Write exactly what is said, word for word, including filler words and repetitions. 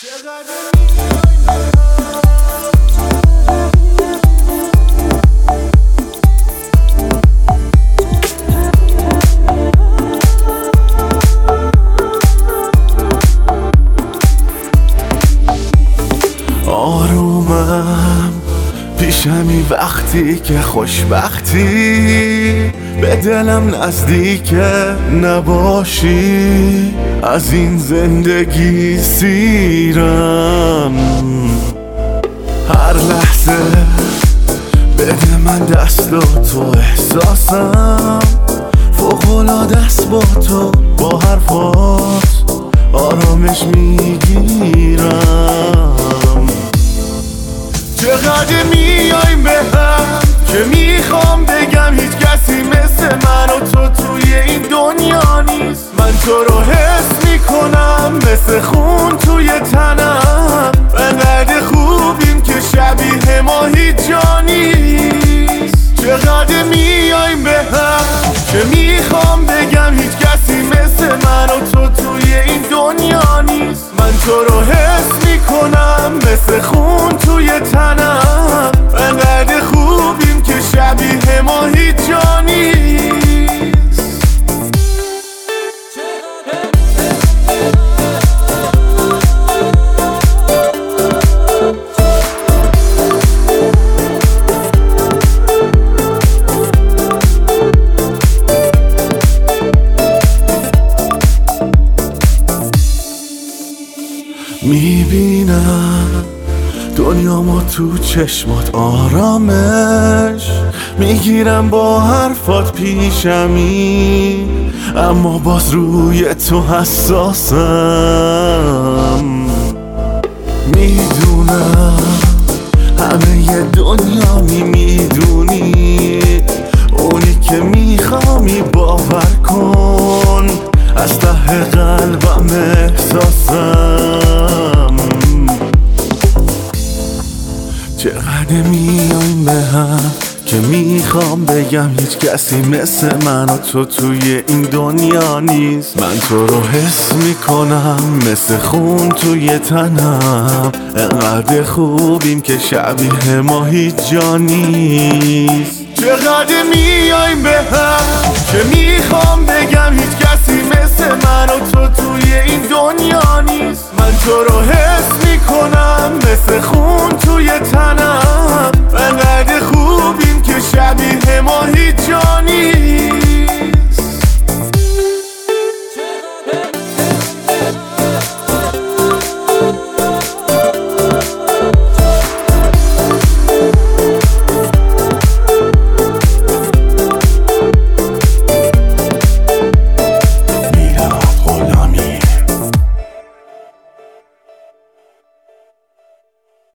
آرومم پیشمی وقتی که خوشبختی به دلم نزدیک نباشی، از این زندگی سیرم. هر لحظه بده من دست و تو احساسم فوق‌العاده است با تو، با حرفات آرامش میگیرم. چقدر میایم به هم که میخوام بگم هیچ کسی مثل من و تو توی این دنیا نیست. من تو رو حس میکنم مثل خون توی تنم، انقدر خوبیم که شبیه ما هیچ جا نیست. چقدر میایم به هم که میخوام بگم هیچ کسی مثل من و تو توی این دنیا نیست. من تو رو حس میکنم مثل خون توی تنم، انقدر خوبیم که شبیه ما هیچ جا نیست. میبینم دنیامو تو چشمات آرامش میگیرم، با حرفات پیشمی اما باز روی تو حساسم. میدونم همه ی دنیا می میدونی، اونی که میخوامی باور کن، از ته قلبم احساسم. چقدر میایم به هم که میخوام بگم هیچ کسی مثل من و تو توی این دنیا نیست. من تو رو حس میکنم مثل خون توی تنم، انقدر خوبیم که شبیه ما هیچ جا نیست. چقدر میایم به هم که میخوام بگم هیچ کسی مثل من و تو توی این دنیا نیست. من تو رو حس میکنم مثل خون توی تنم، انقدر خوبیم که شبیه ما هیچ جا نیست.